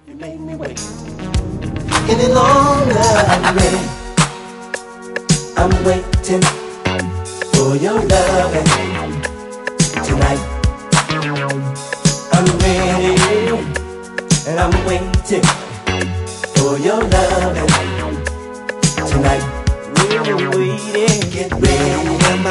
You made me wait any longer. I'm ready. I'm waiting for your loving tonight. I'm ready and I'm waiting for your loving tonight. We're waiting. Get ready.